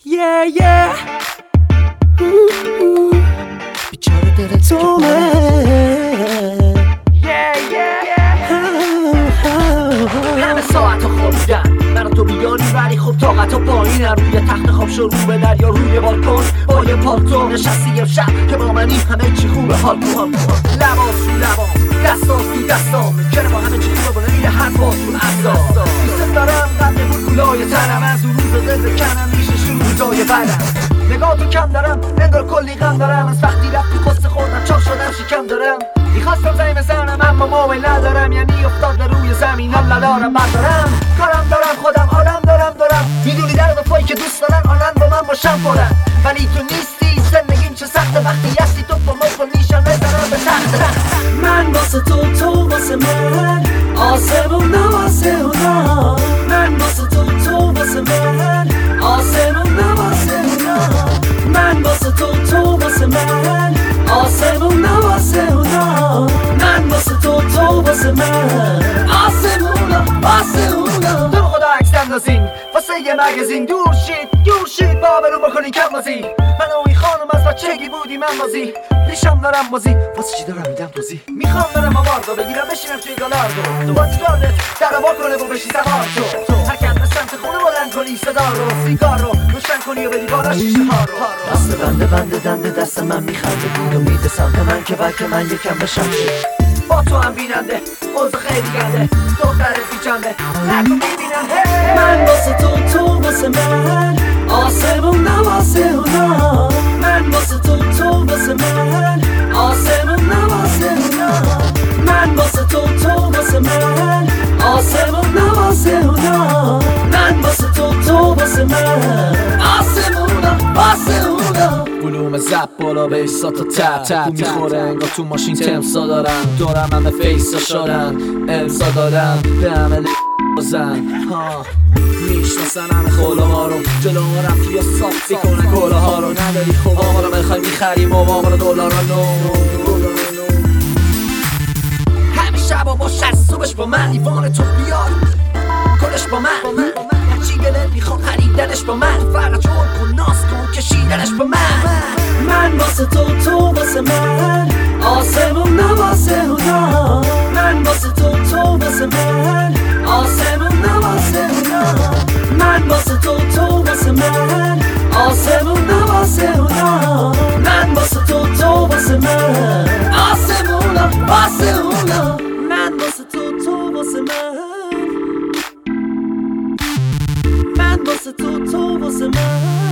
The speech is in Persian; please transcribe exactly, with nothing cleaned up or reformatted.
yeah yeah بیچاره دل تو من yeah yeah همه ساعت خوابیدن من تو بیاری ولی خب طاقت و پایینم روی تخت خواب شروع به دریا روی بالکن با یه پالتو نشستی امشب که با منی همه چی خوبه حال کن لباس رو لباس دستاس تو دستام چرا با همه چی خوبه با نمیره هر باز رو اصلا دوست دارم قبل بود گلای تنم از اون روز دل بکنم میشه شروع جای بدم نگاه تو کم دارم انگار کلی غم دارم از وقتی رفتی قصه خوردم چاق شدم شکم دارم میخواستم زنگ بزنم اما موبایل ندارم یعنی افتاد به روی زمینم ندارم بردارم کارم دارم خودم آدم دارم دارم میدونی در دفایی که دوست دارن آنن با من باشم پرن ولی تو نیستی زندگیم چه سخته وقتی هستی تو با ما نیشم بزنم به تخت من واسه تو تو واسه من آسمون واسه اونا من واسه تو تو واسه من آسمون واسه اونا من واسه تو تو واسه من آسمون واسه اونا من واسه تو تو واسه من آسمون واسه اونا تو خدا عکس اندازین واسه یه مگزین دور شید دور شید بابرو بکنین کم بازی من و این خانم از بچگی بودی من بازی ریشم دارم بازی واسه چی دارم میدم توضیح میخوام برم آواردو بگیرم بشینم توی گالاردو تو با تیگاردت در با کنه و بشی سوار شو حرکت به سمت خونه بلند کنی صدا رو سیگار رو روشن کنی و بدی بالا شیشه ها رو دست بنده بنده دنده دست من میخنده دور و میده سمت من که بلکه من یکم بشم با تو هم بیننده اوضاع خیلی گنده دخترت بیچنده نکن میبیننده من واسه تو تو واسه من آسمون واسه اونا من واسه تو تو واسه من آسمون واسه اونا من واسه تو تو واسه من آسمون واسه اونا من واسه تو تو واسه من آسمون واسه اونا بلوم زب بالا به ایسا تا تب تب میخوره انگار تو ماشین تمسا دارم دورم همه فیسا شدن امسا دارم به همه بازن میشناسن همه خولا ها رو جلو رفت یا ساختی کنن گولا ها رو نداری خوبا ها رو بخوای میخریم و ما رو دولار نو همه شبا با شست صبحش با من ایوان تو بیار کلش با من هرچی گلت میخوام خریدنش با من فرق جور کن ناز کن کشیدنش با من من واسه تو تو واسه من آسمون واسه اونا من واسه تو تو واسه من آسمون واسه اونا من واسه تو تو واسه من آسمون واسه اونا من واسه تو تو واسه من آسمون واسه اونا من واسه تو تو واسه من من واسه تو تو واسه من